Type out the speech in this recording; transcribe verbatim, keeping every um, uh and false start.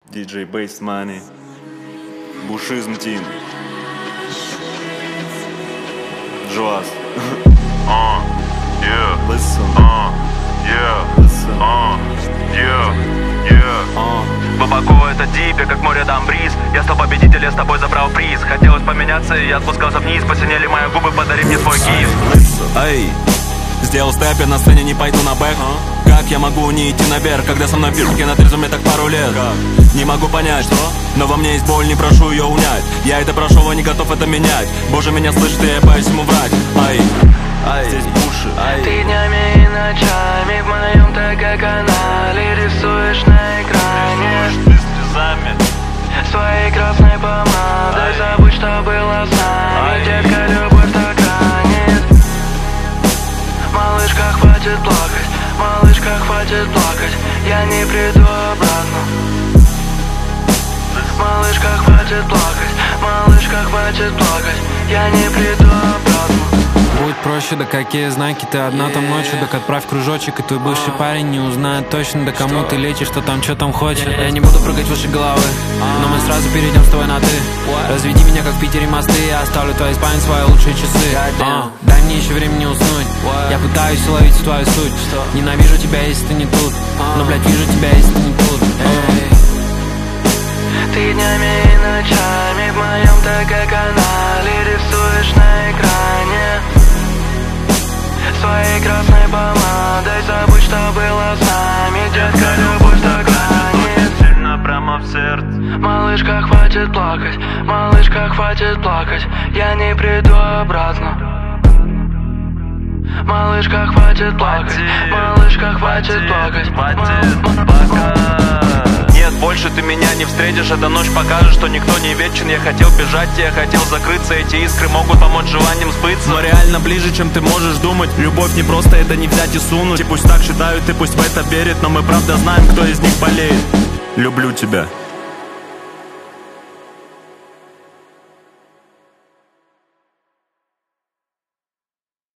диджей Bass Money, Бушизм Тим, Джоаз. Uh, yeah. Listen. Uh, yeah. Listen. Uh, yeah. Yeah. Uh. Глубоко это дипе, как море дам бриз. Я стал победитель, я с тобой забрал приз. Хотелось поменяться, и я отпускался вниз. Посинели мои губы, подари мне свой киз. Эй, сделал степ, я на сцене не пойду на бэк. Как я могу не идти наверх, когда со мной пишут, я на трезвом мне так пару лет. Не могу понять, что? Но во мне есть боль, не прошу ее унять. Я это прошел, а не готов это менять. Боже, меня слышит, и я боюсь ему врать. Ай, ай, здесь буши. Ай. Ты днями и ночами в моем ТГ-канале рисуешь на экране своей красной помадой. Забудь, что было с нами, детка, любовь так ранит. Малышка, хватит плакать, малышка, хватит плакать, я не приду обратно. Малышка, хватит плакать, малышка, хватит плакать, я не приду обратно. Будь проще, да какие знаки, ты одна там ночью. Так отправь кружочек, и твой бывший парень не узнает точно, да кому ты летишь, что там, что там хочешь. Я не буду прыгать выше головы, но мы сразу перейдем с тобой на ты. Разведи меня, как в Питере мосты, я оставлю твоей спальне свои лучшие часы. а, Дай мне еще времени уснуть, я пытаюсь уловить твою суть. Ненавижу тебя, если ты не тут, но, блядь, вижу тебя, если ты не тут. Ты днями и ночами в моем ТГ-канале рисуешь на экране своей красной помадой. Забудь, что было с нами, детка, любовь так ранит. Сильно прямо в сердце. Малышка, хватит плакать, малышка, хватит плакать, я не приду обратно. Малышка, хватит плакать, малышка, хватит плакать, хватит, пока. Нет, больше ты меня не встретишь, эта ночь покажет, что никто не вечен. Я хотел бежать, я хотел закрыться, эти искры могут помочь желанием сбыться. Но реально ближе, чем ты можешь думать. Любовь не просто, это не взять и сунуть. И пусть так считают, и пусть в это верят, но мы правда знаем, кто из них болеет. Люблю тебя.